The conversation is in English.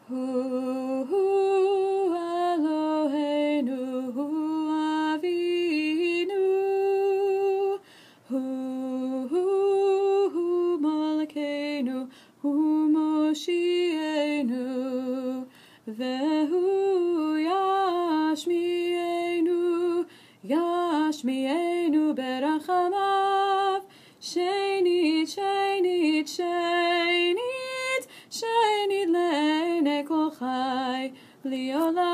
Hu Eloheinu Hu Avinu Hu Malkeinu Hu Moshienu Vehu Yashmienu berachamav Shenit Shenit Shenit Le'enei kol chai Li'olam